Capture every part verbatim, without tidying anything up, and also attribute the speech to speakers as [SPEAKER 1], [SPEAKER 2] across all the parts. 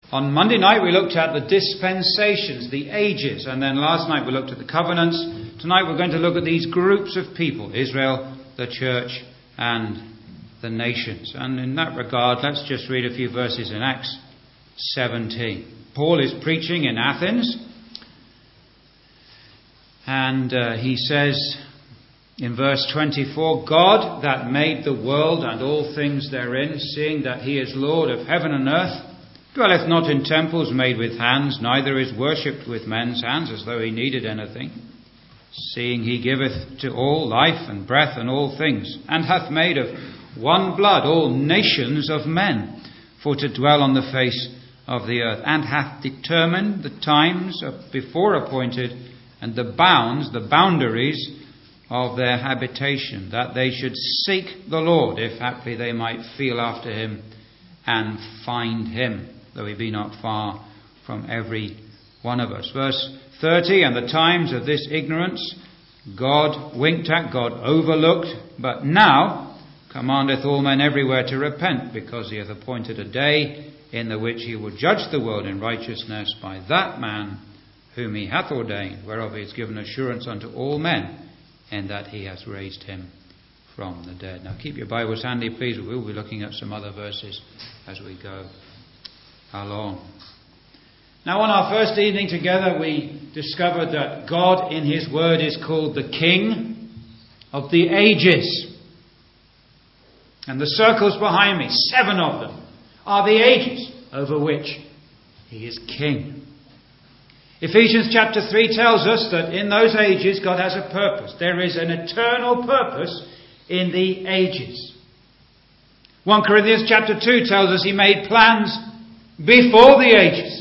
[SPEAKER 1] On Monday night we looked at the dispensations, the ages, and then last night we looked at the covenants. Tonight we're going to look at these groups of people, Israel, the church, and the nations. And in that regard, let's just read a few verses in Acts seventeen. Paul is preaching in Athens, and uh, he says in verse twenty-four, God that made the world and all things therein, seeing that he is Lord of heaven and earth, dwelleth not in temples made with hands, neither is worshipped with men's hands, as though he needed anything, seeing he giveth to all life and breath and all things, and hath made of one blood all nations of men, for to dwell on the face of the earth, and hath determined the times before appointed, and the bounds, the boundaries of their habitation, that they should seek the Lord, if haply they might feel after him and find him, though he be not far from every one of us. Verse thirty, and the times of this ignorance God winked at, God overlooked, but now commandeth all men everywhere to repent, because he hath appointed a day in the which he will judge the world in righteousness by that man whom he hath ordained, whereof he has given assurance unto all men, in that he hath raised him from the dead. Now keep your Bibles handy, please. We'll be looking at some other verses as we go along. Now, on our first evening together, we discovered that God in his word is called the King of the ages. And the circles behind me, seven of them, are the ages over which he is king. Ephesians chapter three tells us that in those ages God has a purpose. There is an eternal purpose in the ages. First Corinthians chapter two tells us he made plans before the ages.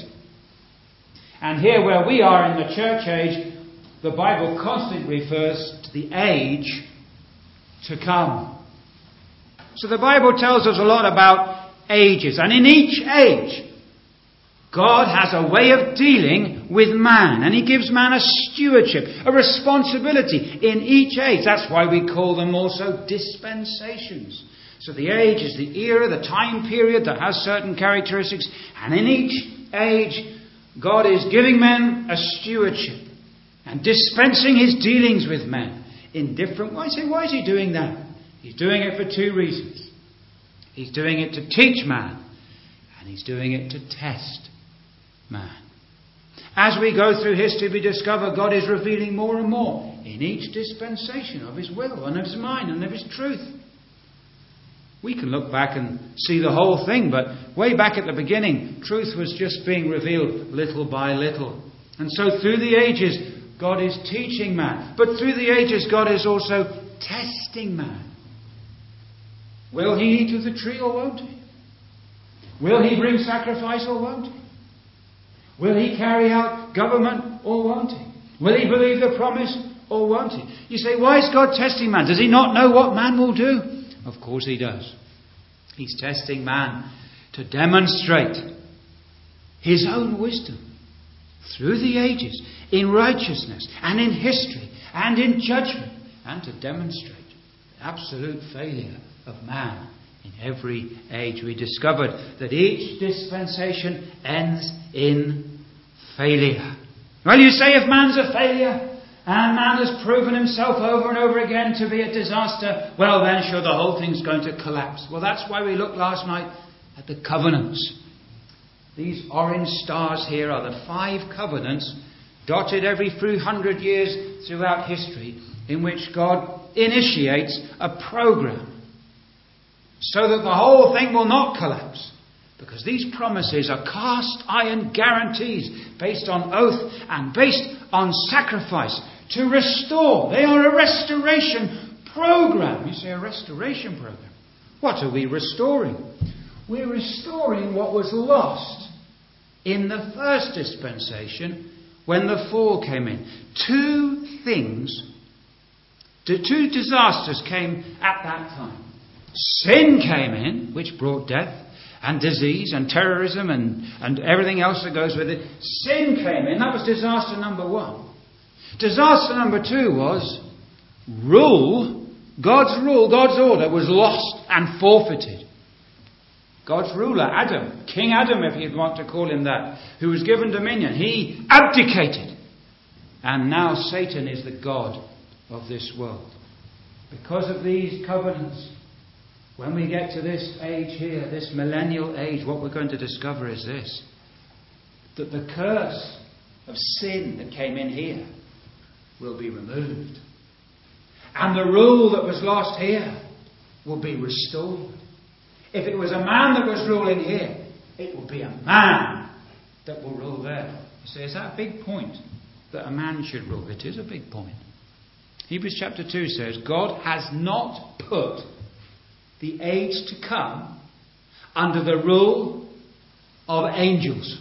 [SPEAKER 1] And here where we are in the church age, the Bible constantly refers to the age to come. So the Bible tells us a lot about ages. And in each age, God has a way of dealing with man. And he gives man a stewardship, a responsibility in each age. That's why we call them also dispensations. So the age is the era, the time period that has certain characteristics. And in each age, God is giving men a stewardship and dispensing his dealings with men in different ways. Why is he doing that? He's doing it for two reasons. He's doing it to teach man, and he's doing it to test man. As we go through history, we discover God is revealing more and more in each dispensation of his will and of his mind and of his truth. We can look back and see the whole thing, but way back at the beginning, truth was just being revealed little by little. And so through the ages, God is teaching man. But through the ages, God is also testing man. Will he eat of the tree or won't he? Will he bring sacrifice or won't he? Will he carry out government or won't he? Will he believe the promise or won't he? You say, why is God testing man? Does he not know what man will do? Of course he does. He's testing man to demonstrate his own wisdom through the ages, in righteousness and in history and in judgment, and to demonstrate the absolute failure of man in every age. We discovered that each dispensation ends in failure. Well, you say if man's a failure, and man has proven himself over and over again to be a disaster, well then sure, the whole thing's going to collapse. Well, that's why we looked last night at the covenants. These orange stars here are the five covenants dotted every few hundred years throughout history, in which God initiates a program so that the whole thing will not collapse. Because these promises are cast iron guarantees based on oath and based on sacrifice to restore. They are a restoration program. You say a restoration program. What are we restoring? We're restoring what was lost in the first dispensation when the fall came in. Two things, the two disasters came at that time. Sin came in, which brought death and disease and terrorism and, and everything else that goes with it. Sin came in. That was disaster number one. Disaster number two was rule. God's rule, God's order was lost and forfeited. God's ruler, Adam, King Adam, if you'd want to call him that, who was given dominion. He abdicated. And now Satan is the god of this world. Because of these covenants, when we get to this age here, this millennial age, what we're going to discover is this: that the curse of sin that came in here will be removed. And the rule that was lost here will be restored. If it was a man that was ruling here, it will be a man that will rule there. You say, is that a big point? That a man should rule? It is a big point. Hebrews chapter two says, God has not put the age to come under the rule of angels.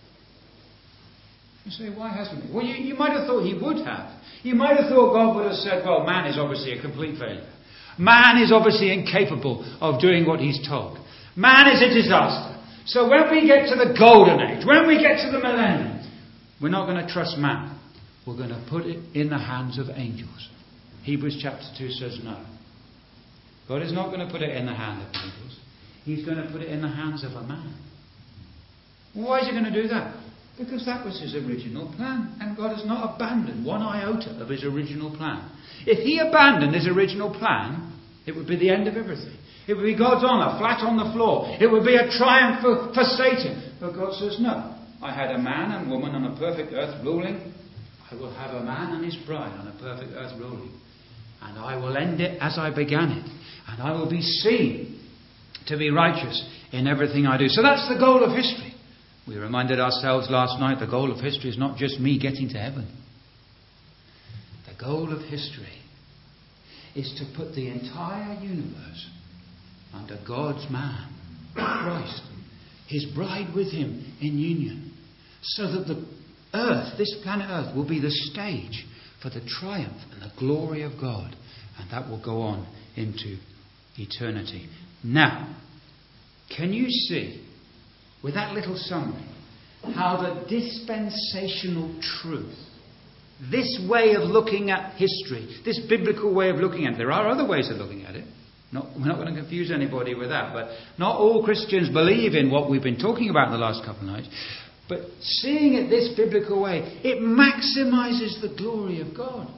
[SPEAKER 1] You say, why hasn't he? Well, you, you might have thought he would have. You might have thought God would have said, well, man is obviously a complete failure. Man is obviously incapable of doing what he's told. Man is a disaster. So when we get to the golden age, when we get to the millennium, we're not going to trust man. We're going to put it in the hands of angels. Hebrews chapter two says no. God is not going to put it in the hand of angels. He's going to put it in the hands of a man. Why is he going to do that? Because that was his original plan. And God has not abandoned one iota of his original plan. If he abandoned his original plan, it would be the end of everything. It would be God's honour flat on the floor. It would be a triumph for, for Satan. But God says, no. I had a man and woman on a perfect earth ruling. I will have a man and his bride on a perfect earth ruling. And I will end it as I began it. And I will be seen to be righteous in everything I do. So that's the goal of history. We reminded ourselves last night, the goal of history is not just me getting to heaven. The goal of history is to put the entire universe under God's man, Christ, his bride with him in union, so that the earth, this planet Earth, will be the stage for the triumph and the glory of God. And that will go on into eternity. Now, can you see, with that little summary, how the dispensational truth, this way of looking at history, this biblical way of looking at it, there are other ways of looking at it. Not, we're not going to confuse anybody with that, but not all Christians believe in what we've been talking about in the last couple of nights. But seeing it this biblical way, it maximizes the glory of God.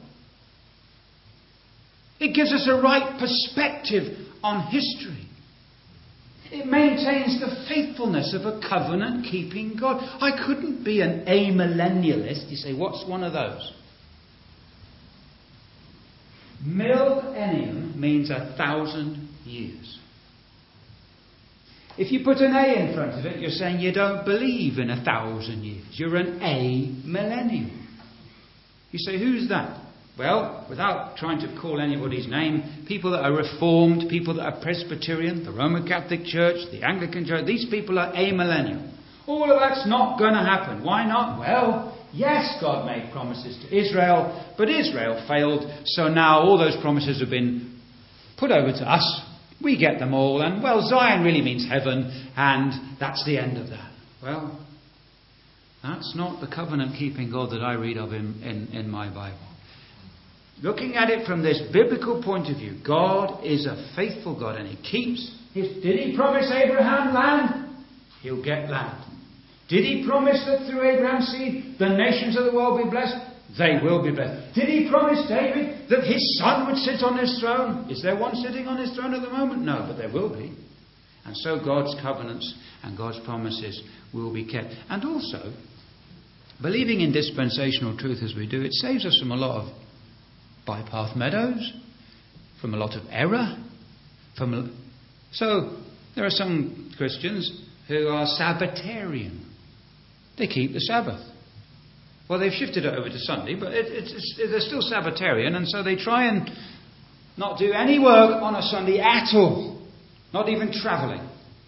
[SPEAKER 1] It gives us a right perspective on history. It maintains the faithfulness of a covenant-keeping God. I couldn't be an amillennialist. You say, what's one of those? Millennium means a thousand years. If you put an A in front of it, you're saying you don't believe in a thousand years. You're an amillennial. You say, who's that? Well, without trying to call anybody's name, people that are Reformed, people that are Presbyterian, the Roman Catholic Church, the Anglican Church, these people are amillennial. All of that's not going to happen. Why not? Well, yes, God made promises to Israel, but Israel failed, so now all those promises have been put over to us. We get them all, and well, Zion really means heaven, and that's the end of that. Well, that's not the covenant-keeping God that I read of in, in, in my Bible. Looking at it from this biblical point of view, God is a faithful God, and He keeps His... Did He promise Abraham land? He'll get land. Did He promise that through Abraham's seed the nations of the world will be blessed? They will be blessed. Did He promise David that his son would sit on his throne? Is there one sitting on his throne at the moment? No, but there will be. And so God's covenants and God's promises will be kept. And also, believing in dispensational truth as we do, it saves us from a lot of bypath meadows, from a lot of error. From a... So, there are some Christians who are Sabbatarian. They keep the Sabbath. Well, they've shifted it over to Sunday, but it, it's, it's, they're still Sabbatarian, and so they try and not do any work on a Sunday at all. Not even travelling.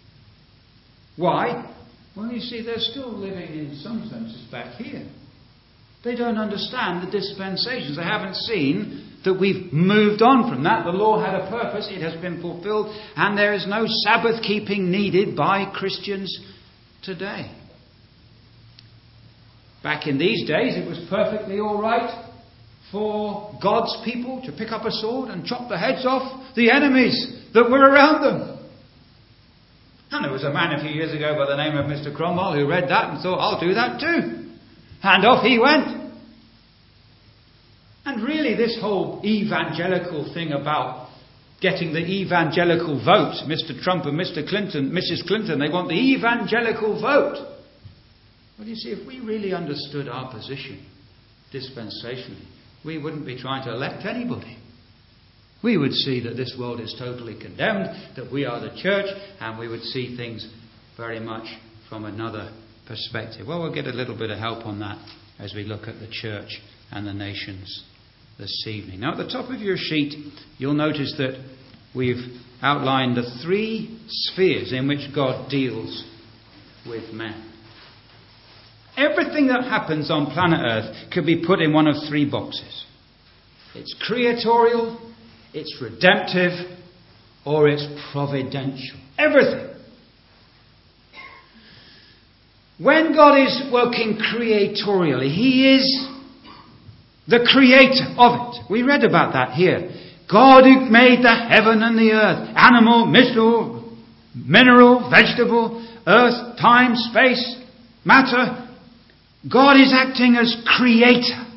[SPEAKER 1] Why? Well, you see, they're still living in some senses back here. They don't understand the dispensations. They haven't seen that we've moved on from that. The law had a purpose. It has been fulfilled. And there is no Sabbath keeping needed by Christians today. Back in these days, it was perfectly all right for God's people to pick up a sword and chop the heads off the enemies that were around them. And there was a man a few years ago by the name of Mister Cromwell who read that and thought, I'll do that too. And off he went. And really this whole evangelical thing about getting the evangelical vote, Mister Trump and Mister Clinton, Missus Clinton, they want the evangelical vote. Well, you see, if we really understood our position dispensationally, we wouldn't be trying to elect anybody. We would see that this world is totally condemned, that we are the church, and we would see things very much from another perspective. Well, we'll get a little bit of help on that as we look at the church and the nations this evening. Now, at the top of your sheet, you'll notice that we've outlined the three spheres in which God deals with men. Everything that happens on planet Earth could be put in one of three boxes. It's creatorial, it's redemptive, or it's providential. Everything. When God is working creatorially, He is the creator of it. We read about that here. God who made the heaven and the earth, animal, mineral, mineral, vegetable, earth, time, space, matter. God is acting as creator.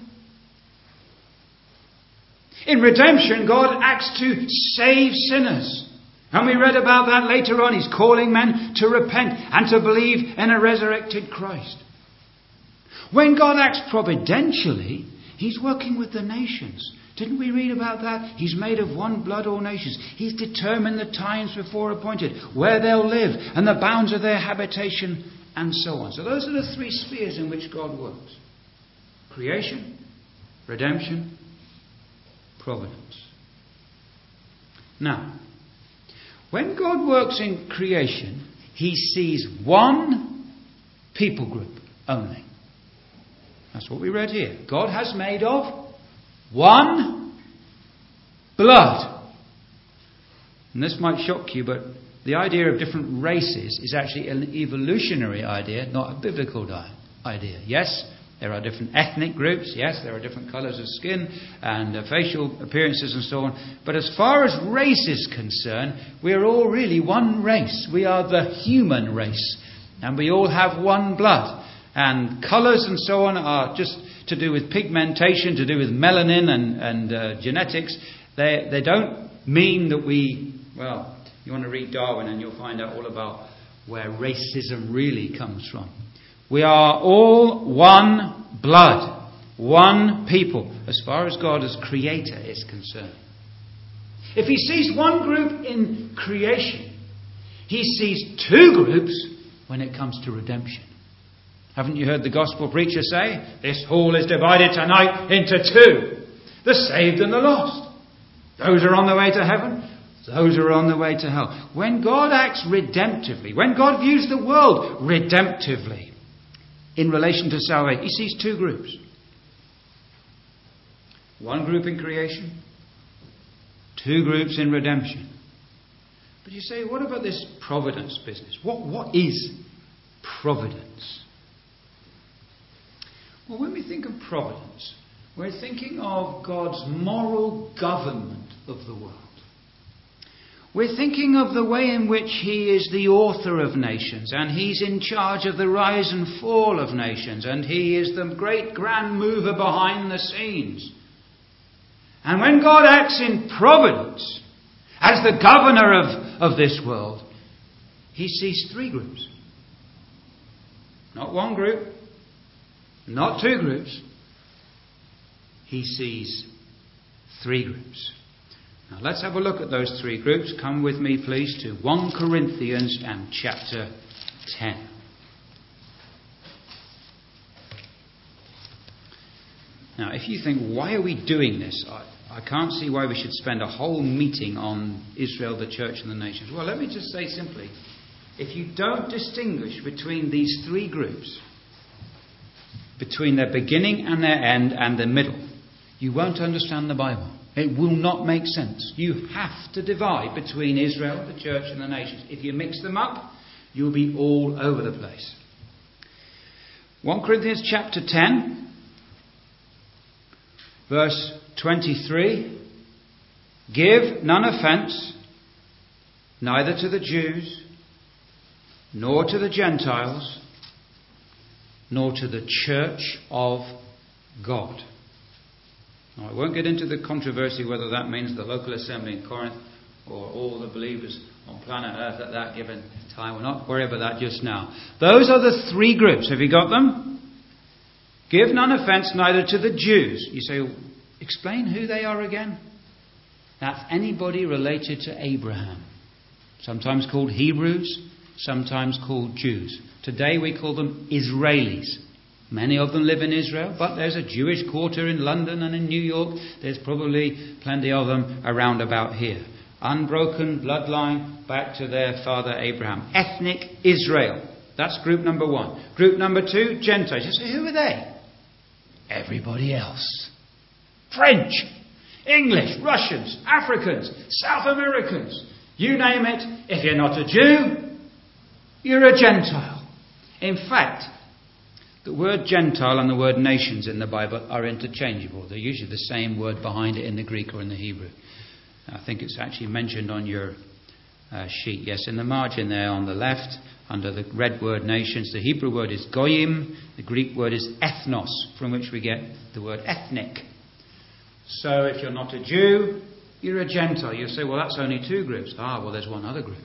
[SPEAKER 1] In redemption, God acts to save sinners. And we read about that later on. He's calling men to repent and to believe in a resurrected Christ. When God acts providentially, He's working with the nations. Didn't we read about that? He's made of one blood all nations. He's determined the times before appointed, where they'll live, and the bounds of their habitation, and so on. So those are the three spheres in which God works. Creation, redemption, providence. Now, when God works in creation, He sees one people group only. That's what we read here. God has made of one blood. And this might shock you, but the idea of different races is actually an evolutionary idea, not a biblical di- idea. Yes, there are different ethnic groups. Yes, there are different colours of skin and uh, facial appearances and so on. But as far as race is concerned, we are all really one race. We are the human race. And we all have one blood. And colours and so on are just to do with pigmentation, to do with melanin and, and uh, genetics. They, they don't mean that we, well, you want to read Darwin and you'll find out all about where racism really comes from. We are all one blood, one people, as far as God as creator is concerned. If He sees one group in creation, He sees two groups when it comes to redemption. Haven't you heard the gospel preacher say, this hall is divided tonight into two, the saved and the lost. Those are on the way to heaven, those are on the way to hell. When God acts redemptively, when God views the world redemptively in relation to salvation, He sees two groups. One group in creation, two groups in redemption. But you say, what about this providence business? What, what is providence? Well, when we think of providence, we're thinking of God's moral government of the world. We're thinking of the way in which He is the author of nations, and He's in charge of the rise and fall of nations, and He is the great grand mover behind the scenes. And when God acts in providence, as the governor of, of this world, He sees three groups. Not one group, not two groups. He sees three groups. Now let's have a look at those three groups. Come with me, please, to First Corinthians and chapter ten. Now, if you think, why are we doing this? I, I can't see why we should spend a whole meeting on Israel, the church, and the nations. Well, let me just say simply, if you don't distinguish between these three groups, between their beginning and their end and the middle, you won't understand the Bible. It will not make sense. You have to divide between Israel, the church, and the nations. If you mix them up, you'll be all over the place. First Corinthians chapter ten, verse twenty-three. Give none offence, neither to the Jews, nor to the Gentiles, nor to the church of God. Now, I won't get into the controversy whether that means the local assembly in Corinth or all the believers on planet Earth at that given time. We're not worried about that just now. Those are the three groups. Have you got them? Give none offence neither to the Jews. You say, explain who they are again. That's anybody related to Abraham. Sometimes called Hebrews, sometimes called Jews. Today we call them Israelis. Many of them live in Israel, but there's a Jewish quarter in London and in New York. There's probably plenty of them around about here. Unbroken bloodline back to their father Abraham. Ethnic Israel. That's group number one. Group number two, Gentiles. You say, who are they? Everybody else. French, English, Russians, Africans, South Americans. You name it. If you're not a Jew, you're a Gentile. In fact, the word Gentile and the word nations in the Bible are interchangeable. They're usually the same word behind it in the Greek or in the Hebrew. I think it's actually mentioned on your uh, sheet. Yes, in the margin there on the left, under the red word nations, the Hebrew word is goyim, the Greek word is ethnos, from which we get the word ethnic. So if you're not a Jew, you're a Gentile. You say, well, that's only two groups. Ah, well, there's one other group.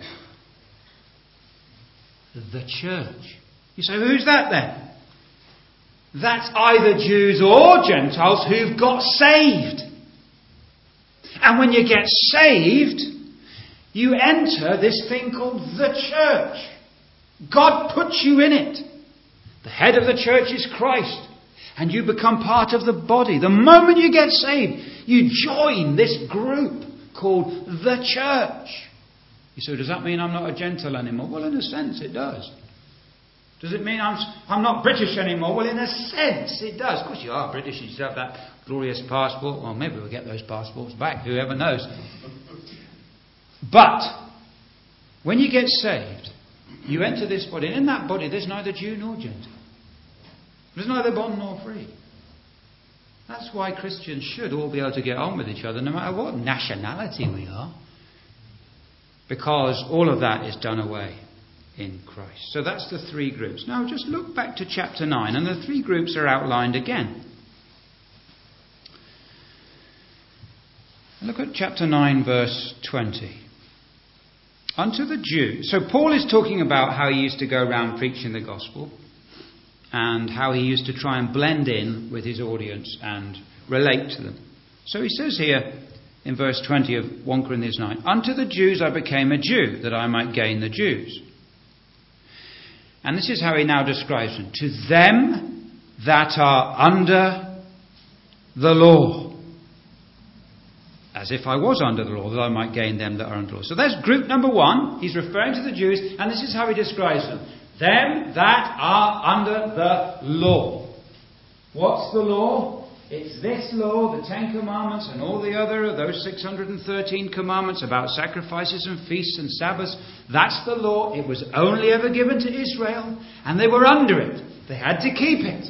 [SPEAKER 1] The church. You say, who's that then? That's either Jews or Gentiles who've got saved. And when you get saved, you enter this thing called the church. God puts you in it. The head of the church is Christ. And you become part of the body. The moment you get saved, you join this group called the church. You say, does that mean I'm not a Gentile anymore? Well, in a sense, it does. Does it mean I'm, I'm not British anymore? Well, in a sense, it does. Of course, you are British. You still have that glorious passport. Well, maybe we'll get those passports back. Whoever knows. But when you get saved, you enter this body. And in that body, there's neither Jew nor Gentile. There's neither bond nor free. That's why Christians should all be able to get on with each other, no matter what nationality we are. Because all of that is done away in Christ. So that's the three groups. Now just look back to chapter nine, and the three groups are outlined again. Look at chapter nine, verse twenty. Unto the Jews. So Paul is talking about how he used to go around preaching the gospel, and how he used to try and blend in with his audience and relate to them. So he says here in verse twenty of First Corinthians nine, unto the Jews I became a Jew, that I might gain the Jews. And this is how he now describes them. To them that are under the law. As if I was under the law, that I might gain them that are under the law. So there's group number one. He's referring to the Jews, and this is how he describes them. Them that are under the law. What's the law? It's this law, the Ten Commandments, and all the other, those six hundred thirteen commandments about sacrifices and feasts and Sabbaths. That's the law. It was only ever given to Israel, and they were under it. They had to keep it.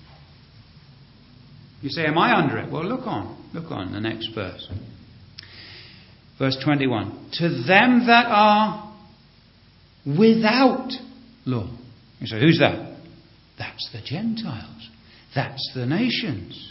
[SPEAKER 1] You say, am I under it? Well, look on. Look on the next verse. Verse twenty-one. To them that are without law. You say, who's that? That's the Gentiles. That's the nations.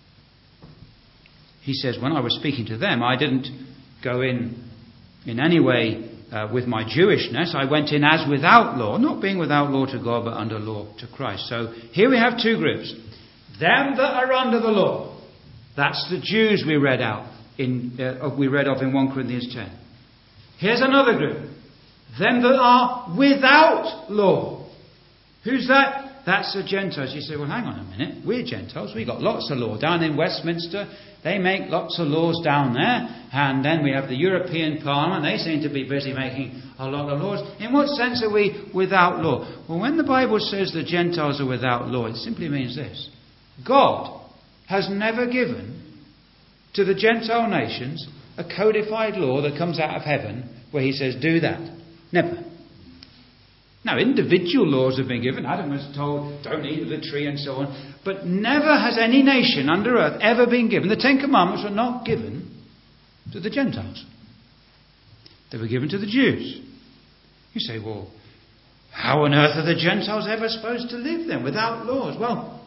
[SPEAKER 1] He says, when I was speaking to them, I didn't go in in any way uh, with my Jewishness. I went in as without law, not being without law to God, but under law to Christ. So here we have two groups. Them that are under the law. That's the Jews we read out in uh, we read of in First Corinthians ten. Here's another group. Them that are without law. Who's that? That's the Gentiles. You say, well, hang on a minute. We're Gentiles. We've got lots of law. Down in Westminster, they make lots of laws down there. And then we have the European Parliament. They seem to be busy making a lot of laws. In what sense are we without law? Well, when the Bible says the Gentiles are without law, it simply means this. God has never given to the Gentile nations a codified law that comes out of heaven where he says, do that. Never. Now, individual laws have been given. Adam was told, don't eat of the tree and so on. But never has any nation under earth ever been given. The Ten Commandments were not given to the Gentiles. They were given to the Jews. You say, well, how on earth are the Gentiles ever supposed to live then without laws? Well,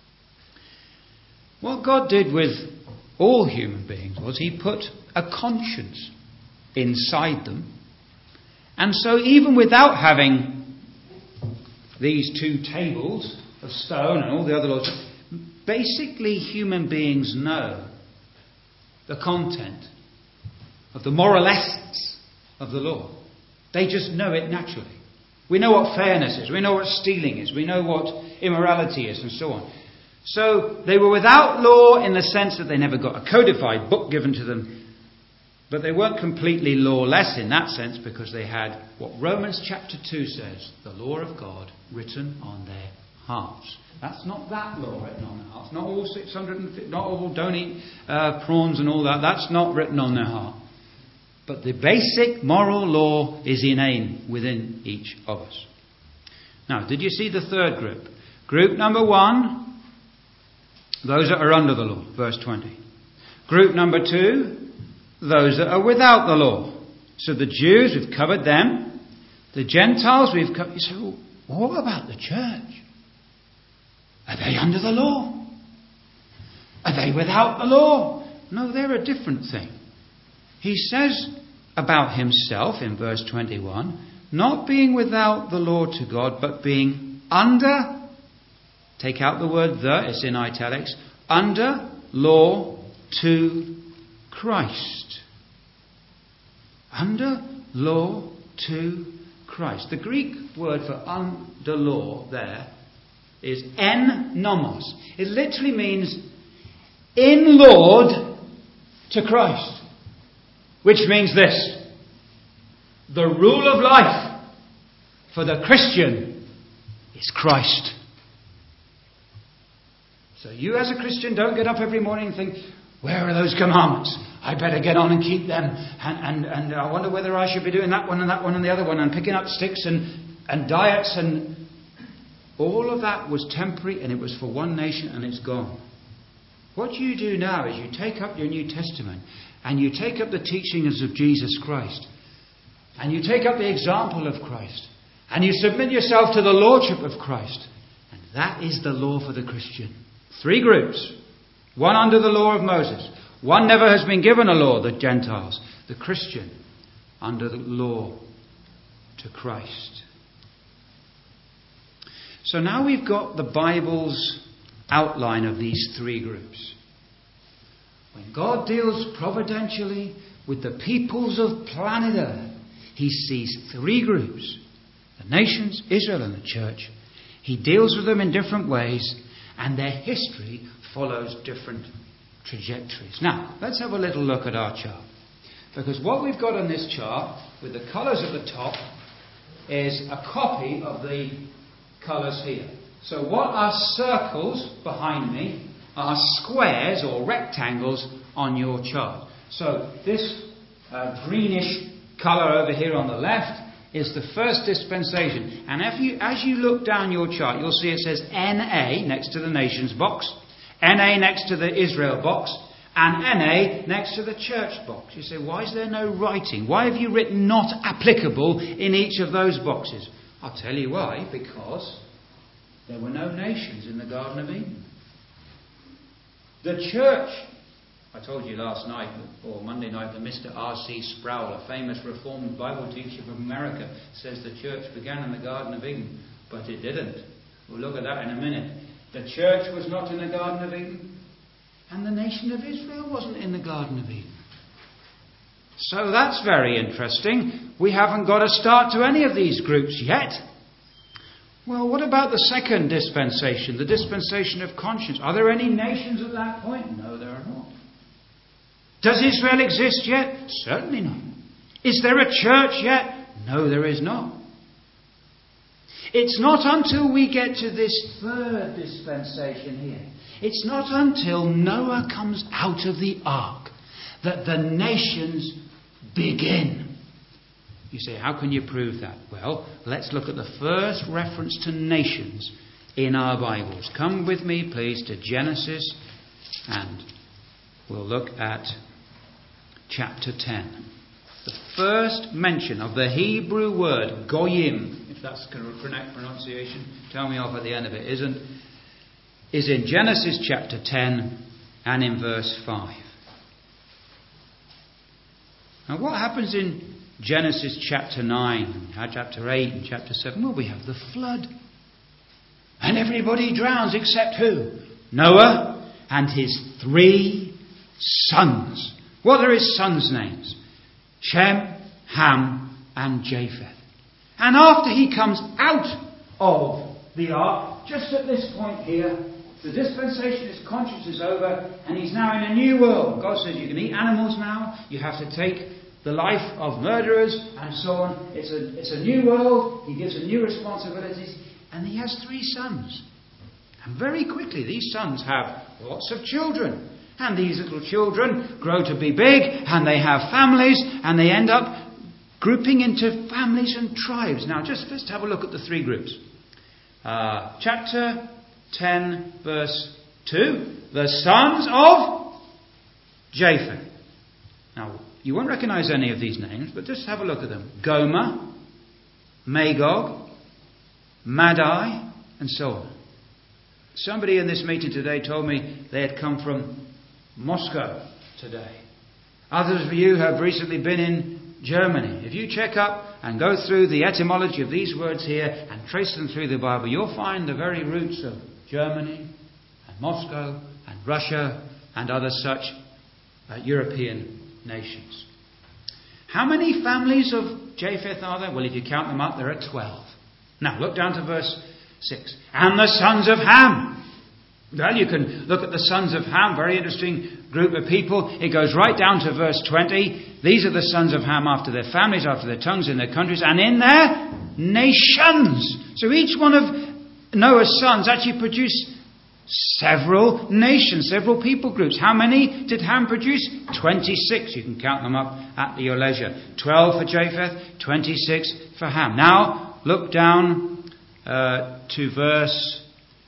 [SPEAKER 1] what God did with all human beings was he put a conscience inside them. And so even without having these two tables of stone and all the other laws, basically human beings know the content of the moral essence of the law. They just know it naturally. We know what fairness is. We know what stealing is. We know what immorality is and so on. So they were without law in the sense that they never got a codified book given to them. But they weren't completely lawless in that sense because they had what Romans chapter two says, the law of God written on their hearts. That's not that law written on their hearts. Not all six hundred fifty, not all don't eat uh, prawns and all that. That's not written on their heart. But the basic moral law is inane within each of us. Now, did you see the third group? Group number one, those that are under the law, verse twenty. Group number two, those that are without the law. So the Jews, we've covered them. The Gentiles, we've covered. You say, well, what about the church? Are they under the law? Are they without the law? No, they're a different thing. He says about himself in verse twenty-one, not being without the law to God, but being under, take out the word the, it's in italics, under law to Christ. Under law to Christ. The Greek word for under law there is en nomos. It literally means in Lord to Christ. Which means this: the rule of life for the Christian is Christ. So you as a Christian don't get up every morning and think, where are those commandments? I better get on and keep them. And, and, and I wonder whether I should be doing that one and that one and the other one and picking up sticks and, and diets. And all of that was temporary and it was for one nation and it's gone. What you do now is you take up your New Testament and you take up the teachings of Jesus Christ. And you take up the example of Christ. And you submit yourself to the lordship of Christ. And that is the law for the Christian. Three groups. One under the law of Moses. One never has been given a law, the Gentiles. The Christian under the law to Christ. So now we've got the Bible's outline of these three groups. When God deals providentially with the peoples of planet Earth, he sees three groups. The nations, Israel and the church. He deals with them in different ways, and their history follows different trajectories. Now, let's have a little look at our chart. Because what we've got on this chart, with the colours at the top, is a copy of the colours here. So what are circles behind me are squares or rectangles on your chart. So this uh, greenish colour over here on the left is the first dispensation. And if you, as you look down your chart, you'll see it says N A next to the nations box, N A next to the Israel box, and N A next to the church box. You say, why is there no writing? Why have you written not applicable in each of those boxes? I'll tell you why. Because there were no nations in the Garden of Eden. The church, I told you last night or Monday night that Mister R C Sproul, a famous Reformed Bible teacher from America, says the church began in the Garden of Eden, but it didn't. We'll look at that in a minute. The church was not in the Garden of Eden, and the nation of Israel wasn't in the Garden of Eden. So that's very interesting. We haven't got a start to any of these groups yet. Well, what about the second dispensation, the dispensation of conscience? Are there any nations at that point? No, there are not. Does Israel exist yet? Certainly not. Is there a church yet? No, there is not. It's not until we get to this third dispensation here. It's not until Noah comes out of the ark that the nations begin. You say, how can you prove that? Well, let's look at the first reference to nations in our Bibles. Come with me, please, to Genesis, and we'll look at chapter ten. The first mention of the Hebrew word goyim, if that's correct pronunciation, tell me off at the end if it isn't, is in Genesis chapter ten and in verse five. Now what happens in Genesis chapter nine, chapter eight and chapter seven? Well, we have the flood. And everybody drowns except who? Noah and his three sons. What are his sons' names? Shem, Ham and Japheth. And after he comes out of the ark, just at this point here, the dispensation is conscience is over and he's now in a new world. God says you can eat animals now, you have to take the life of murderers and so on. It's a, it's a new world, he gives a new responsibilities, and he has three sons. And very quickly these sons have lots of children. And these little children grow to be big and they have families and they end up grouping into families and tribes. Now just let's have a look at the three groups. Uh, chapter ten verse two. The sons of Japheth. Now you won't recognise any of these names, but just have a look at them. Gomer, Magog, Madai and so on. Somebody in this meeting today told me they had come from Moscow today. Others of you have recently been in Germany. If you check up and go through the etymology of these words here and trace them through the Bible, you'll find the very roots of Germany and Moscow and Russia and other such uh, European nations. How many families of Japheth are there? Well, if you count them up, there are twelve. Now, look down to verse six. And the sons of Ham. Well, you can look at the sons of Ham, very interesting group of people. It goes right down to verse twenty. These are the sons of Ham after their families, after their tongues, in their countries, and in their nations. So each one of Noah's sons actually produced several nations, several people groups. How many did Ham produce? twenty-six. You can count them up at your leisure. twelve for Japheth, twenty-six for Ham. Now, look down uh, to verse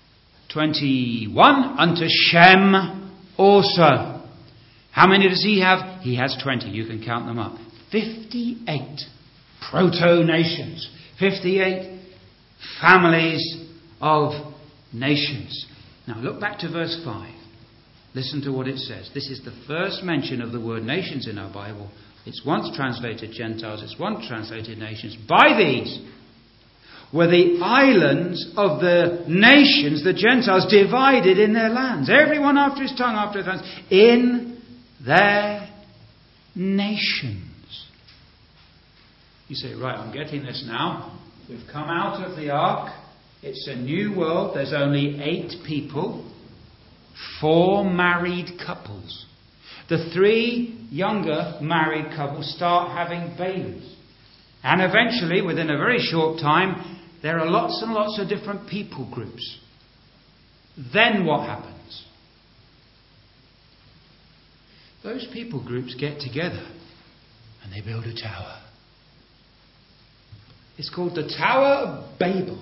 [SPEAKER 1] twenty-one. Unto Shem also. How many does he have? He has twenty. You can count them up. fifty-eight proto-nations. fifty-eight families of nations. Now look back to verse five. Listen to what it says. This is the first mention of the word nations in our Bible. It's once translated Gentiles. It's once translated nations. By these were the islands of the nations, the Gentiles, divided in their lands. Everyone after his tongue, after his lands, in their nations. You say, right, I'm getting this now. We've come out of the ark. It's a new world. There's only eight people. Four married couples. The three younger married couples start having babies. And eventually, within a very short time, there are lots and lots of different people groups. Then what happens? Those people groups get together and they build a tower. It's called the Tower of Babel.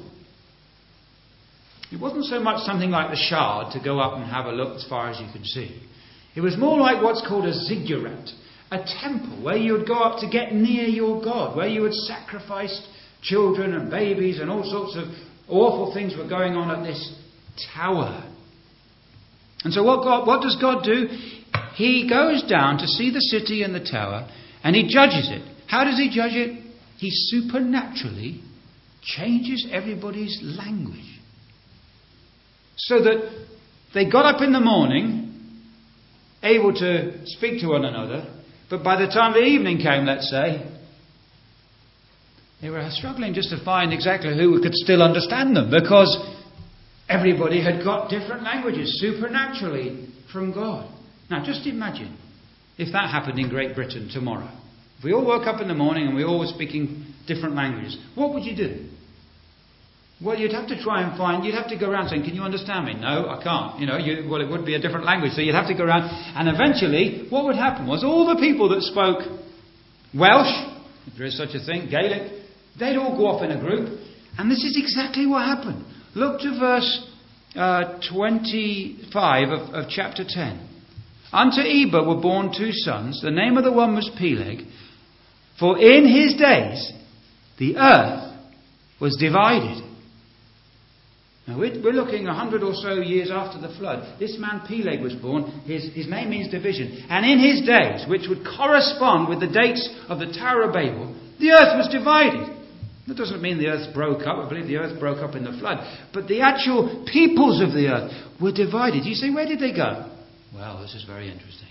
[SPEAKER 1] It wasn't so much something like the Shard to go up and have a look as far as you could see. It was more like what's called a ziggurat, a temple where you would go up to get near your God, where you would sacrifice children and babies and all sorts of awful things were going on at this tower. And so what God, what does God do? He goes down to see the city and the tower and he judges it. How does he judge it? He supernaturally changes everybody's language. So that they got up in the morning, able to speak to one another, but by the time the evening came, let's say, they were struggling just to find exactly who could still understand them, because everybody had got different languages supernaturally from God. Now just imagine if that happened in Great Britain tomorrow. If we all woke up in the morning and we all were speaking different languages, what would you do? Well, you'd have to try and find, you'd have to go around saying, can you understand me? No, I can't. You know, you, well, it would be a different language. So you'd have to go around. And eventually, what would happen was all the people that spoke Welsh, if there is such a thing, Gaelic, they'd all go off in a group. And this is exactly what happened. Look to verse uh, twenty-five of, of chapter ten. Unto Eber were born two sons. The name of the one was Peleg. For in his days, the earth was divided. Now we're, we're looking a hundred or so years after the flood. This man Peleg was born. His, his name means division. And in his days, which would correspond with the dates of the Tower of Babel, the earth was divided. That doesn't mean the earth broke up. I believe the earth broke up in the flood. But the actual peoples of the earth were divided. You say, where did they go? Well, this is very interesting.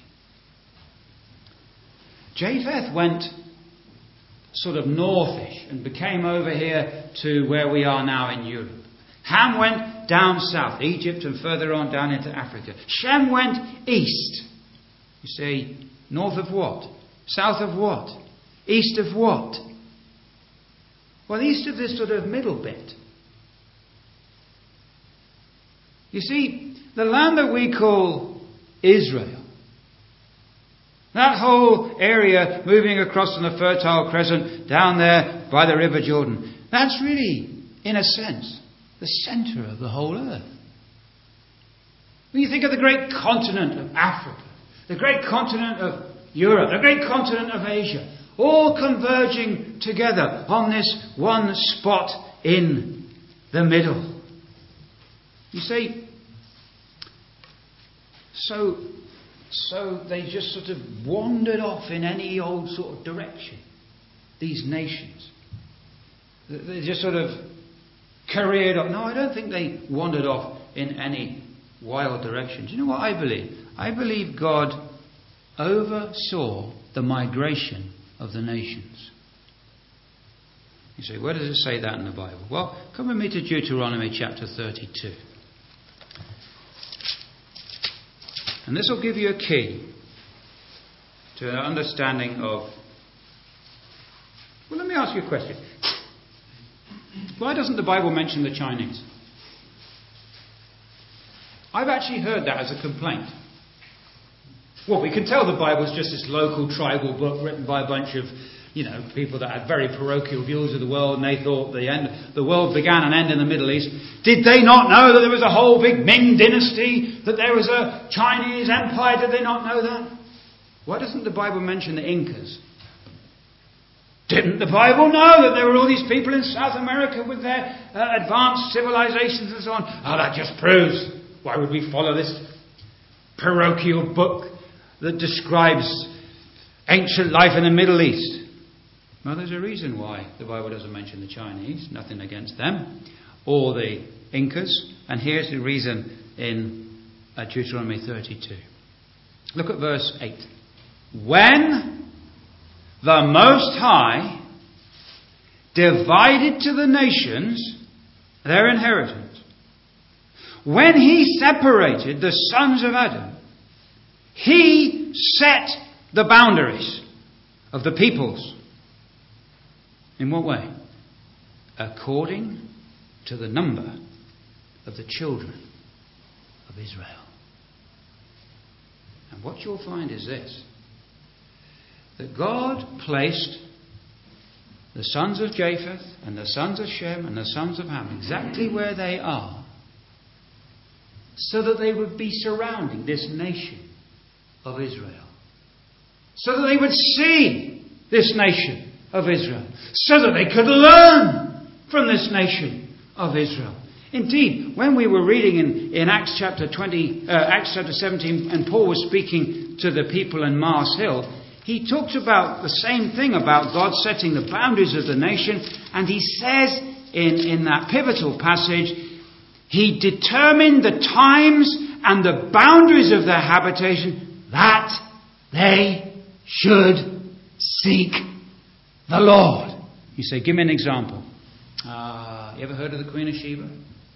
[SPEAKER 1] Japheth went sort of northish and became over here to where we are now in Europe. Ham went down south, Egypt, and further on down into Africa. Shem went east. You say, north of what? South of what? East of what? Well, east of this sort of middle bit. You see, the land that we call Israel, that whole area moving across from the Fertile Crescent down there by the River Jordan, that's really, in a sense, the centre of the whole earth. When you think of the great continent of Africa, the great continent of Europe, the great continent of Asia, all converging together on this one spot in the middle. You see, so, so they just sort of wandered off in any old sort of direction, these nations. They just sort of careered off. No, I don't think they wandered off in any wild direction. Do you know what I believe? I believe God oversaw the migration of the nations. You say, where does it say that in the Bible? Well, come with me to Deuteronomy chapter thirty-two. And this will give you a key to an understanding of... Well, let me ask you a question. Why doesn't the Bible mention the Chinese? I've actually heard that as a complaint. Well, we can tell the Bible's just this local tribal book written by a bunch of, you know, people that had very parochial views of the world, and they thought the end, the world began and ended in the Middle East. Did they not know that there was a whole big Ming dynasty, that there was a Chinese empire? Did they not know that? Why doesn't the Bible mention the Incas? Didn't the Bible know that there were all these people in South America with their uh, advanced civilizations and so on? Oh, that just proves, why would we follow this parochial book that describes ancient life in the Middle East? Well, there's a reason why the Bible doesn't mention the Chinese, nothing against them, or the Incas. And here's the reason in uh, Deuteronomy thirty-two. Look at verse eight. When the Most High divided to the nations their inheritance, when he separated the sons of Adam, he set the boundaries of the peoples. In what way? According to the number of the children of Israel. And what you'll find is this: that God placed the sons of Japheth and the sons of Shem and the sons of Ham exactly where they are, so that they would be surrounding this nation of Israel, so that they would see this nation of Israel, so that they could learn from this nation of Israel. Indeed, when we were reading in, in Acts chapter twenty, uh, Acts chapter seventeen, and Paul was speaking to the people in Mars Hill, he talked about the same thing about God setting the boundaries of the nation, and he says in, in that pivotal passage, he determined the times and the boundaries of their habitation that they should seek the Lord. You say, give me an example. Uh, you ever heard of the Queen of Sheba?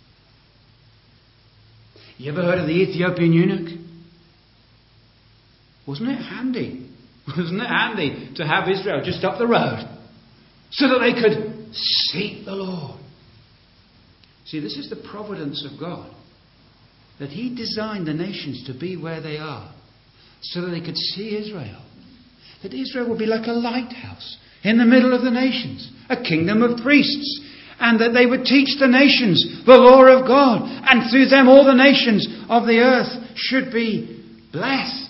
[SPEAKER 1] You ever heard of the Ethiopian eunuch? Wasn't it handy? Wasn't it handy to have Israel just up the road so that they could seek the Lord? See, this is the providence of God, that he designed the nations to be where they are so that they could see Israel. That Israel would be like a lighthouse in the middle of the nations, a kingdom of priests, and that they would teach the nations the law of God, and through them all the nations of the earth should be blessed.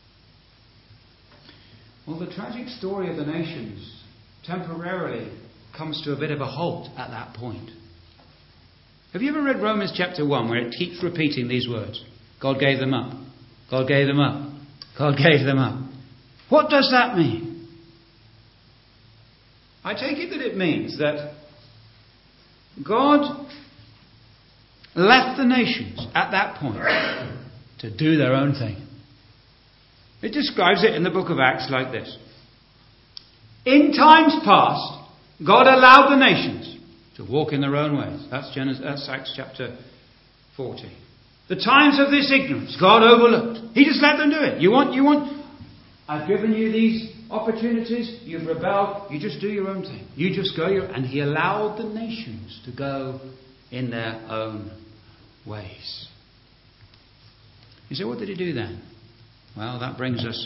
[SPEAKER 1] Well, the tragic story of the nations temporarily comes to a bit of a halt at that point. Have you ever read Romans chapter one, where it keeps repeating these words? God gave them up. God gave them up. God gave them up. What does that mean? I take it that it means that God left the nations at that point to do their own thing. It describes it in the book of Acts like this. In times past, God allowed the nations to walk in their own ways. That's, Genesis, that's Acts chapter fourteen. The times of this ignorance, God overlooked. He just let them do it. You want, you want, I've given you these opportunities, you've rebelled, you just do your own thing. You just go your, and He allowed the nations to go in their own ways. You say, what did He do then? Well, that brings us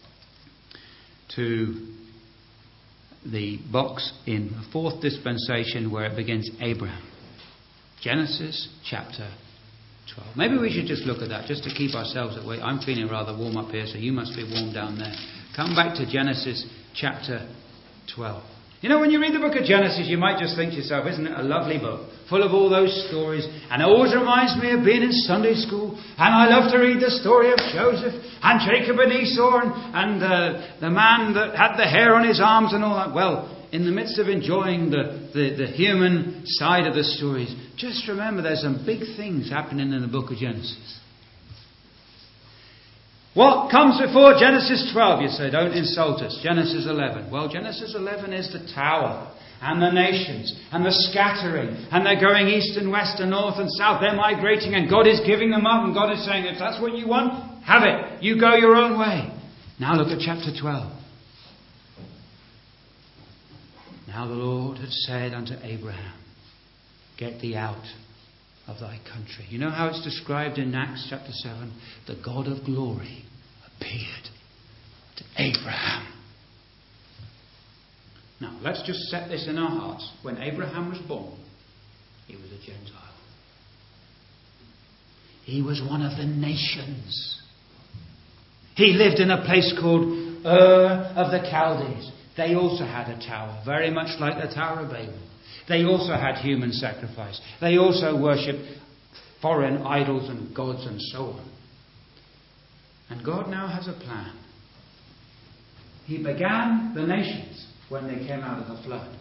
[SPEAKER 1] to the box in the fourth dispensation where it begins Abraham. Genesis chapter twelve. Maybe we should just look at that just to keep ourselves awake. I'm feeling rather warm up here, so you must be warm down there. Come back to Genesis chapter twelve. You know, when you read the book of Genesis, you might just think to yourself, isn't it a lovely book, full of all those stories, and it always reminds me of being in Sunday school, and I love to read the story of Joseph, and Jacob and Esau, and, and uh, the man that had the hair on his arms and all that. Well, in the midst of enjoying the, the, the human side of the stories, just remember there's some big things happening in the book of Genesis. What comes before Genesis twelve? You say, don't insult us. Genesis eleven. Well, Genesis eleven is the tower and the nations and the scattering, and they're going east and west and north and south. They're migrating, and God is giving them up, and God is saying, if that's what you want, have it. You go your own way. Now look at chapter twelve. Now the Lord had said unto Abraham, get thee out of thy country. You know how it's described in Acts chapter seven? The God of glory appeared to Abraham. Now, let's just set this in our hearts. When Abraham was born, he was a Gentile. He was one of the nations. He lived in a place called Ur of the Chaldees. They also had a tower, very much like the Tower of Babel. They also had human sacrifice. They also worshipped foreign idols and gods and so on. And God now has a plan. He began the nations when they came out of the flood.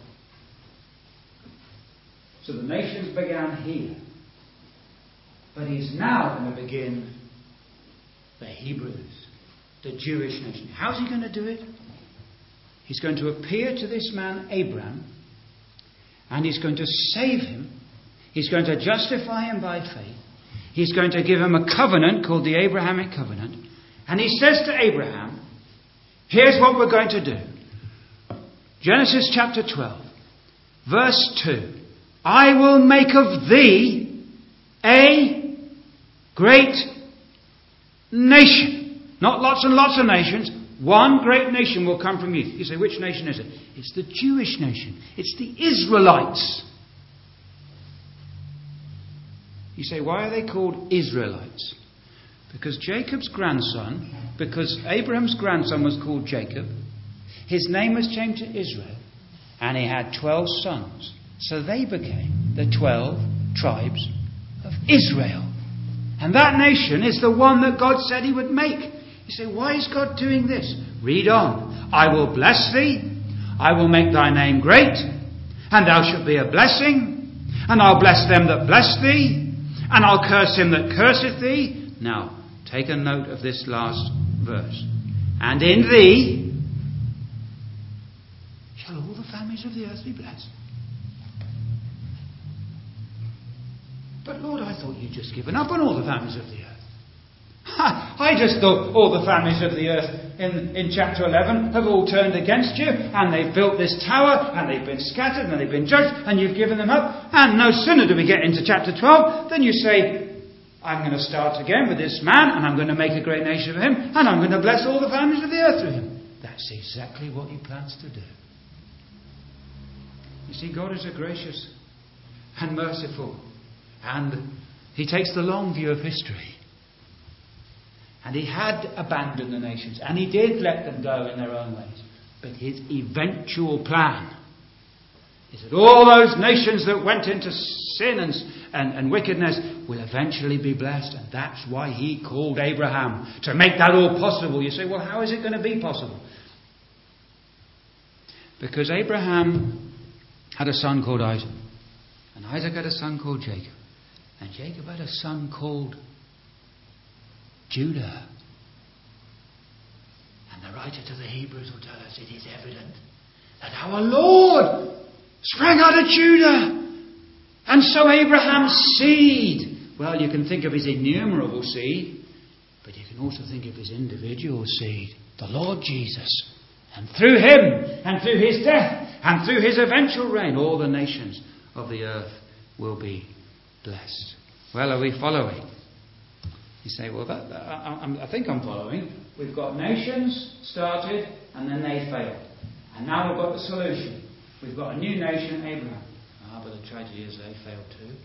[SPEAKER 1] So the nations began here. But He's now going to begin the Hebrews, the Jewish nation. How's He going to do it? He's going to appear to this man Abraham, and He's going to save him. He's going to justify him by faith. He's going to give him a covenant called the Abrahamic covenant. And He says to Abraham, here's what we're going to do. Genesis chapter twelve, verse two. I will make of thee a great nation. Not lots and lots of nations. One great nation will come from you. You say, which nation is it? It's the Jewish nation. It's the Israelites. You say, why are they called Israelites? Because Jacob's grandson, because Abraham's grandson was called Jacob, his name was changed to Israel, and he had twelve sons. So they became the twelve tribes of Israel. And that nation is the one that God said He would make. You say, why is God doing this? Read on. I will bless thee, I will make thy name great, and thou shalt be a blessing, and I'll bless them that bless thee, and I'll curse him that curseth thee. Now, take a note of this last verse. And in thee shall all the families of the earth be blessed. But Lord, I thought you'd just given up on all the families of the earth. Ha! I just thought all the families of the earth in, in chapter eleven have all turned against you, and they've built this tower, and they've been scattered, and they've been judged, and you've given them up. And no sooner do we get into chapter twelve than you say, I'm going to start again with this man, and I'm going to make a great nation of him, and I'm going to bless all the families of the earth through him. That's exactly what He plans to do. You see, God is a gracious and merciful, and He takes the long view of history. And He had abandoned the nations, and He did let them go in their own ways. But His eventual plan is that all those nations that went into sin and, and, and wickedness will eventually be blessed. And that's why he called Abraham, to make that all possible. You say, well, how is it going to be possible? Because Abraham had a son called Isaac. And Isaac had a son called Jacob. And Jacob had a son called Judah. And the writer to the Hebrews will tell us it is evident that our Lord sprang out of Judah. And so Abraham's seed, well, you can think of his innumerable seed, but you can also think of his individual seed, the Lord Jesus. And through him, and through his death, and through his eventual reign, all the nations of the earth will be blessed. Well, are we following? You say, well, that, that, I, I think I'm following. We've got nations started, and then they failed. And now we've got the solution. We've got a new nation, Abraham. Ah, but the tragedy is they failed too.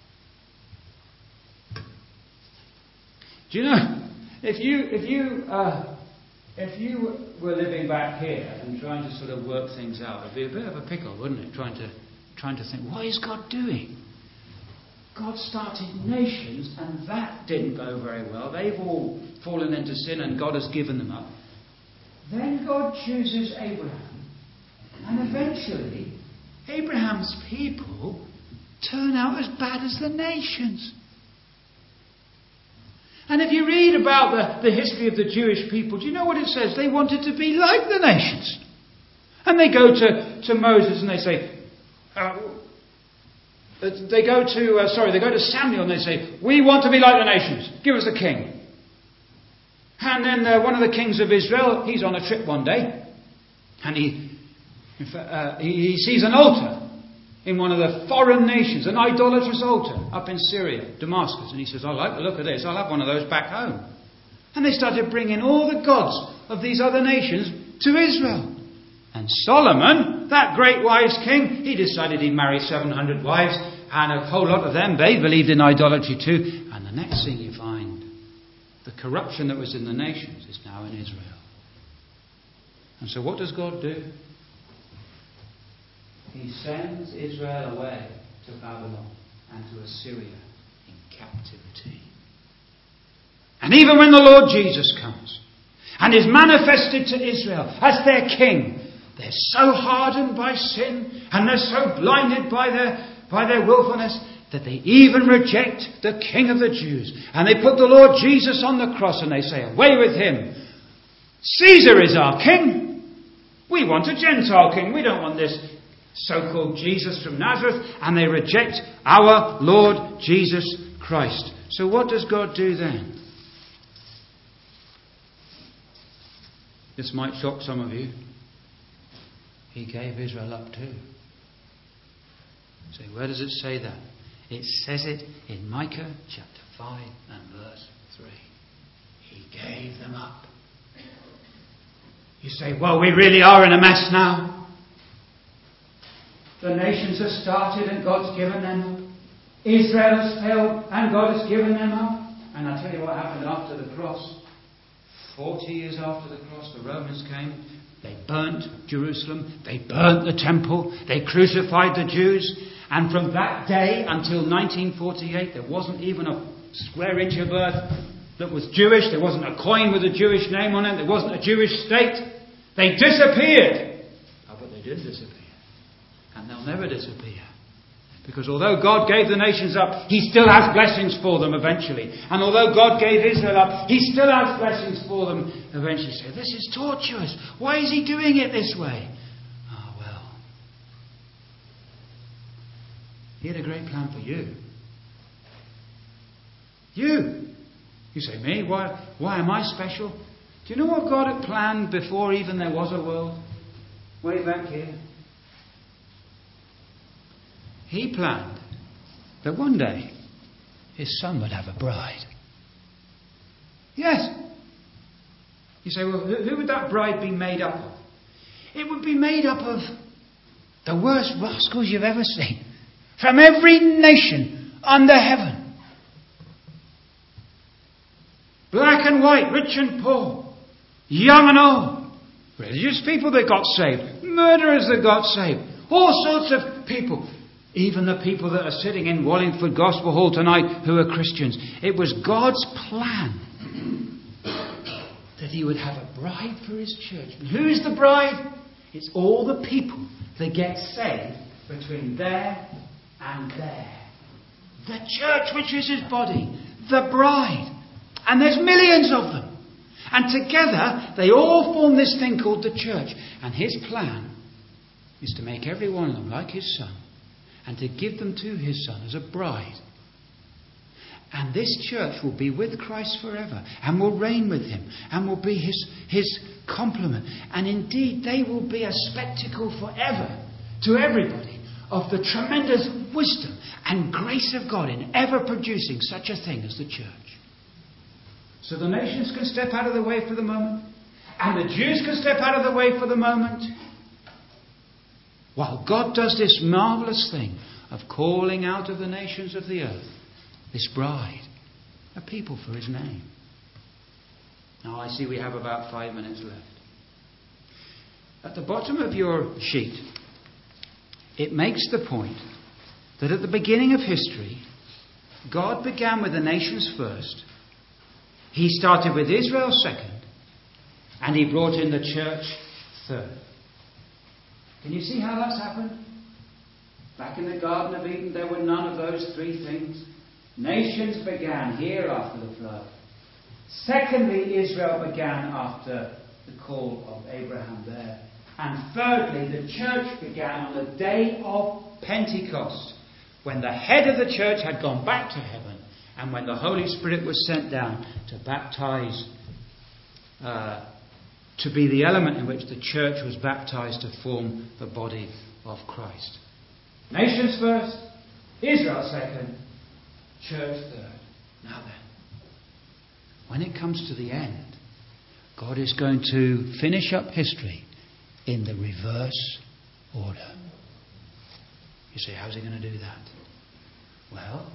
[SPEAKER 1] Do you know, if you if you uh, if you were living back here and trying to sort of work things out, it'd be a bit of a pickle, wouldn't it? Trying to trying to think, what is God doing? God started nations, and that didn't go very well. They've all fallen into sin, and God has given them up. Then God chooses Abraham, and eventually Abraham's people turn out as bad as the nations. And if you read about the, the history of the Jewish people, do you know what it says? They wanted to be like the nations. And they go to, to Moses and they say, uh, they go to, uh, sorry, they go to Samuel and they say, we want to be like the nations. Give us a king. And then uh, one of the kings of Israel, he's on a trip one day. And he, uh, he, he sees an altar in one of the foreign nations, an idolatrous altar up in Syria, Damascus. And he says, I like the look of this. I'll have one of those back home. And they started bringing all the gods of these other nations to Israel. And Solomon, that great wise king, he decided he'd marry seven hundred wives. And a whole lot of them, they believed in idolatry too. And the next thing you find, the corruption that was in the nations is now in Israel. And so what does God do? He sends Israel away to Babylon and to Assyria in captivity. And even when the Lord Jesus comes and is manifested to Israel as their king, they're so hardened by sin and they're so blinded by their, by their willfulness that they even reject the King of the Jews. And they put the Lord Jesus on the cross and they say, away with him. Caesar is our king. We want a Gentile king. We don't want this so-called Jesus from Nazareth. And they reject our Lord Jesus Christ. So what does God do then? This might shock some of you. He gave Israel up too. So where does it say that? It says it in Micah chapter five and verse three. He gave them up. You say, well, we really are in a mess now. The nations have started and God's given them up. Israel has failed and God has given them up. And I'll tell you what happened after the cross. Forty years after the cross, the Romans came. They burnt Jerusalem. They burnt the temple. They crucified the Jews. And from that day until nineteen forty-eight, there wasn't even a square inch of earth that was Jewish. There wasn't a coin with a Jewish name on it. There wasn't a Jewish state. They disappeared. Oh, but they did disappear. And they'll never disappear. Because although God gave the nations up, He still has blessings for them eventually. And although God gave Israel up, He still has blessings for them eventually. Say, this is torturous. Why is He doing it this way? Ah, well. He had a great plan for you. You. You say, me? Why, why am I special? Do you know what God had planned before even there was a world? Way back here. He planned that one day His Son would have a bride. Yes. You say, well, who would that bride be made up of? It would be made up of the worst rascals you've ever seen. From every nation under heaven. Black and white, rich and poor. Young and old. Religious people that got saved. Murderers that got saved. All sorts of people. Even the people that are sitting in Wallingford Gospel Hall tonight who are Christians. It was God's plan that he would have a bride for his church. And who is the bride? It's all the people that get saved between there and there. The church, which is his body. The bride. And there's millions of them. And together they all form this thing called the church. And his plan is to make every one of them like his son. And to give them to his son as a bride. And this church will be with Christ forever. And will reign with him. And will be his, his complement. And indeed they will be a spectacle forever to everybody of the tremendous wisdom and grace of God in ever producing such a thing as the church. So the nations can step out of the way for the moment. And the Jews can step out of the way for the moment. While God does this marvellous thing of calling out of the nations of the earth this bride, a people for his name. Now I see we have about five minutes left. At the bottom of your sheet, it makes the point that at the beginning of history, God began with the nations first. He started with Israel second, and he brought in the church third. Can you see how that's happened? Back in the Garden of Eden, there were none of those three things. Nations began here after the flood. Secondly, Israel began after the call of Abraham there. And thirdly, the church began on the day of Pentecost, when the head of the church had gone back to heaven, and when the Holy Spirit was sent down to baptize, uh, to be the element in which the church was baptized to form the body of Christ. Nations first, Israel second, church third. Now then, when it comes to the end, God is going to finish up history in the reverse order. You say, how's he going to do that? Well,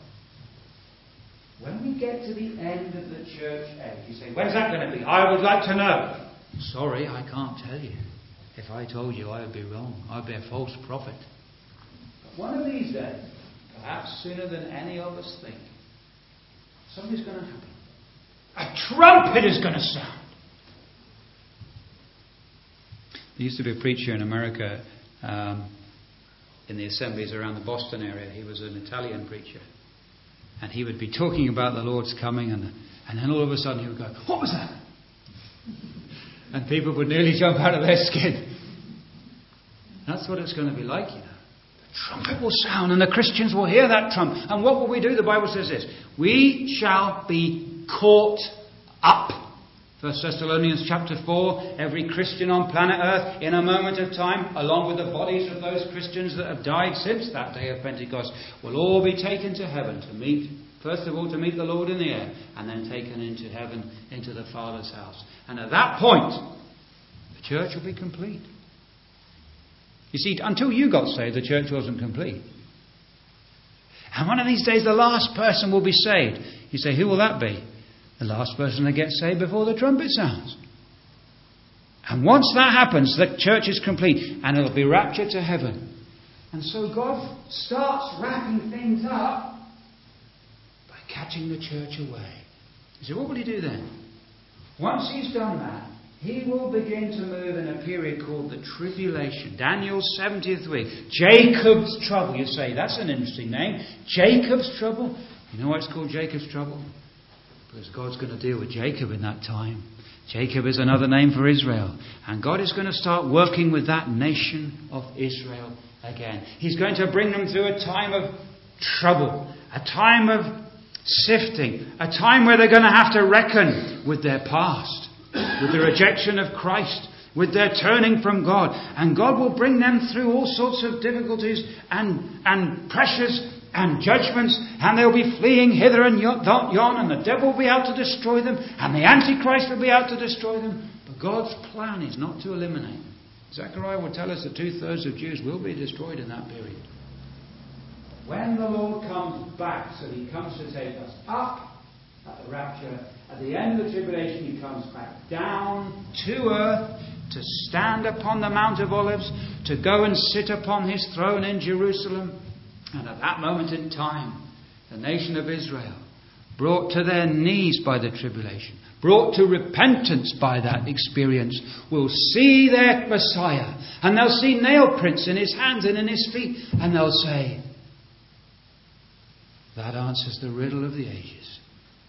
[SPEAKER 1] when we get to the end of the church age, you say, when's that going to be? I would like to know. Sorry, I can't tell you. If I told you, I would be wrong. I would be a false prophet. But one of these days, perhaps sooner than any of us think, something's going to happen. A trumpet is going to sound. There used to be a preacher in America um, in the assemblies around the Boston area. He was an Italian preacher. And he would be talking about the Lord's coming, and, and then all of a sudden he would go, what was that? And people would nearly jump out of their skin. That's what it's going to be like, you know. The trumpet will sound and the Christians will hear that trump. And what will we do? The Bible says this. We shall be caught up. First Thessalonians chapter four. Every Christian on planet Earth in a moment of time, along with the bodies of those Christians that have died since that day of Pentecost, will all be taken to heaven to meet, first of all, to meet the Lord in the air, and then taken into heaven, into the Father's house. And at that point, the church will be complete. You see, until you got saved, the church wasn't complete. And one of these days, the last person will be saved. You say, who will that be? The last person that gets saved before the trumpet sounds. And once that happens, the church is complete, and it'll be raptured to heaven. And so God starts wrapping things up by catching the church away. You say, what will he do then? Once he's done that, he will begin to move in a period called the tribulation. Daniel's seventieth week. Jacob's trouble. You say, that's an interesting name. Jacob's trouble. You know why it's called Jacob's trouble? Because God's going to deal with Jacob in that time. Jacob is another name for Israel. And God is going to start working with that nation of Israel again. He's going to bring them through a time of trouble. A time of sifting. A time where they're going to have to reckon with their past. With the rejection of Christ. With their turning from God. And God will bring them through all sorts of difficulties and, and pressures and judgments, and they'll be fleeing hither and yon, and the devil will be out to destroy them, and the Antichrist will be out to destroy them. But God's plan is not to eliminate them. Zechariah will tell us that two-thirds of Jews will be destroyed in that period. When the Lord comes back, so he comes to take us up at the rapture, at the end of the tribulation he comes back down to earth to stand upon the Mount of Olives, to go and sit upon his throne in Jerusalem. And at that moment in time, the nation of Israel, brought to their knees by the tribulation, brought to repentance by that experience, will see their Messiah. And they'll see nail prints in his hands and in his feet. And they'll say, that answers the riddle of the ages.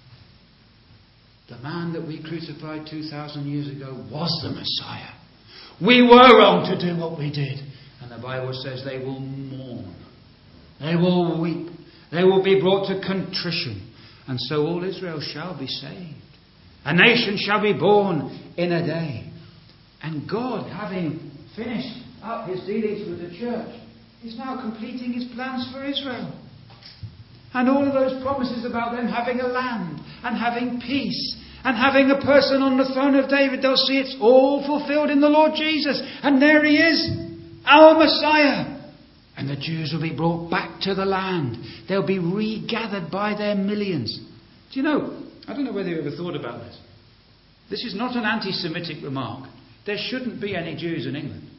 [SPEAKER 1] The man that we crucified two thousand years ago was the Messiah. We were wrong to do what we did. And the Bible says they will mourn. They will weep. They will be brought to contrition. And so all Israel shall be saved. A nation shall be born in a day. And God, having finished up his dealings with the church, is now completing his plans for Israel. And all of those promises about them having a land and having peace and having a person on the throne of David, they'll see it's all fulfilled in the Lord Jesus. And there he is, our Messiah. And the Jews will be brought back to the land. They'll be regathered by their millions. Do you know, I don't know whether you ever thought about this. This is not an anti-Semitic remark. There shouldn't be any Jews in England.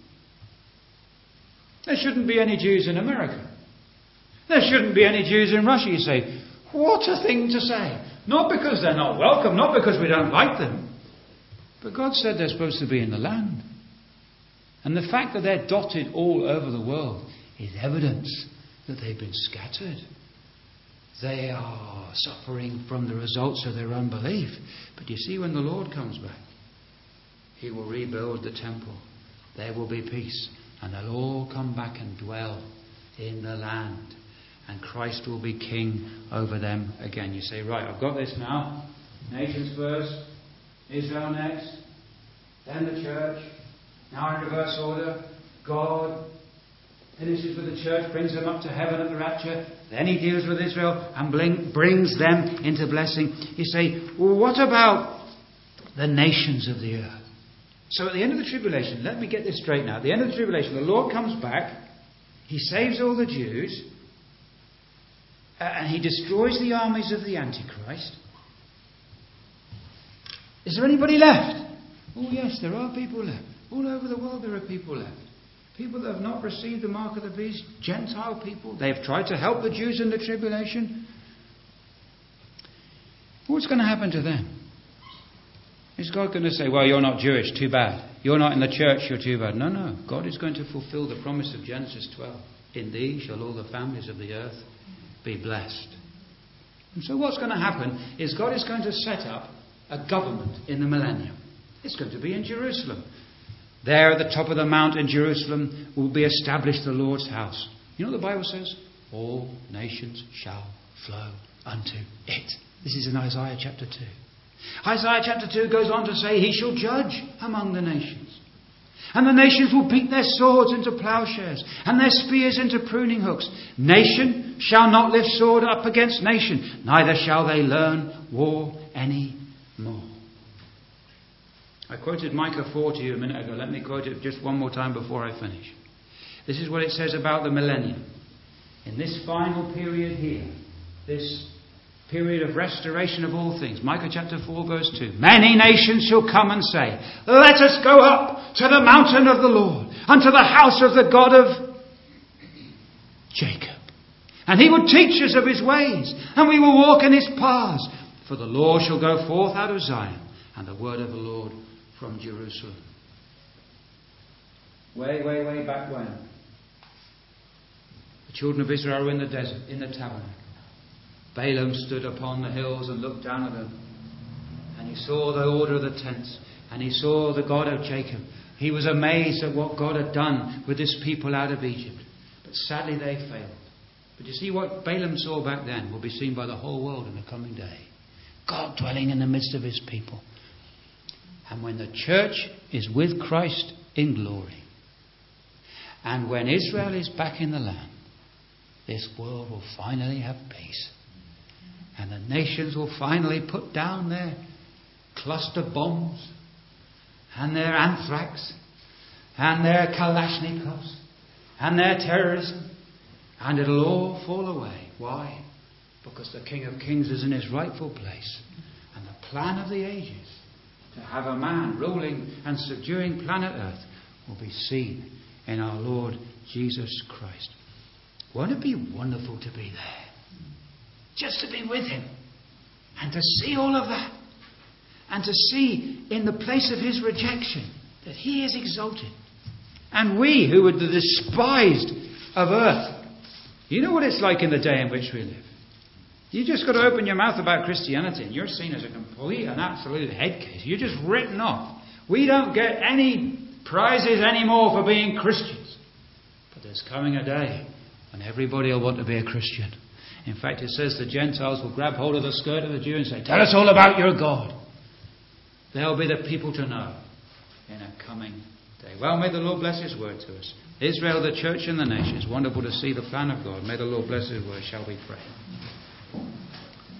[SPEAKER 1] There shouldn't be any Jews in America. There shouldn't be any Jews in Russia. You say, what a thing to say. Not because they're not welcome, not because we don't like them. But God said they're supposed to be in the land. And the fact that they're dotted all over the world is evidence that they've been scattered. They are suffering from the results of their unbelief. But you see, when the Lord comes back, he will rebuild the temple. There will be peace. And they'll all come back and dwell in the land. And Christ will be king over them again. You say, right, I've got this now. Nations first, Israel next, then the church. Now in reverse order, God finishes with the church, brings them up to heaven at the rapture. Then he deals with Israel and bring, brings them into blessing. You say, well, what about the nations of the earth? So at the end of the tribulation, let me get this straight now. At the end of the tribulation, the Lord comes back. He saves all the Jews. Uh, and he destroys the armies of the Antichrist. Is there anybody left? Oh yes, there are people left. All over the world there are people left. People that have not received the mark of the beast. Gentile people. They have tried to help the Jews in the tribulation. What's going to happen to them? Is God going to say, well, you're not Jewish, too bad. You're not in the church, you're too bad. No, no. God is going to fulfill the promise of Genesis twelve. In thee shall all the families of the earth be blessed. And so what's going to happen is God is going to set up a government in the millennium. It's going to be in Jerusalem. There at the top of the mount in Jerusalem will be established the Lord's house. You know what the Bible says? All nations shall flow unto it. This is in Isaiah chapter two. Isaiah chapter two goes on to say he shall judge among the nations. And the nations will beat their swords into plowshares and their spears into pruning hooks. Nation shall not lift sword up against nation, neither shall they learn war any more. I quoted Micah four to you a minute ago. Let me quote it just one more time before I finish. This is what it says about the millennium. In this final period here, this period of restoration of all things. Micah chapter four verse two. Many nations shall come and say, let us go up to the mountain of the Lord, unto the house of the God of Jacob. And he will teach us of his ways, and we will walk in his paths. For the Lord shall go forth out of Zion, and the word of the Lord from Jerusalem. Way, way, way back when, the children of Israel were in the desert, in the tabernacle. Balaam stood upon the hills and looked down at them. And he saw the order of the tents. And he saw the God of Jacob. He was amazed at what God had done with this people out of Egypt. But sadly they failed. But you see, what Balaam saw back then will be seen by the whole world in the coming day. God dwelling in the midst of his people. And when the church is with Christ in glory, and when Israel is back in the land, this world will finally have peace. And the nations will finally put down their cluster bombs and their anthrax and their Kalashnikovs and their terrorism. And it'll all fall away. Why? Because the King of Kings is in his rightful place. And the plan of the ages to have a man ruling and subduing planet Earth will be seen in our Lord Jesus Christ. Won't it be wonderful to be there? Just to be with him and to see all of that, and to see in the place of his rejection that he is exalted. And we who were the despised of earth, you know what it's like in the day in which we live. You just got to open your mouth about Christianity and you're seen as a complete and absolute head case. You're just written off. We don't get any prizes anymore for being Christians. But there's coming a day when everybody will want to be a Christian. In fact, it says the Gentiles will grab hold of the skirt of the Jew and say, tell us all about your God. They'll be the people to know in a coming day. Well, may the Lord bless his word to us. Israel, the church and the nations. Wonderful to see the plan of God. May the Lord bless his word. Shall we pray?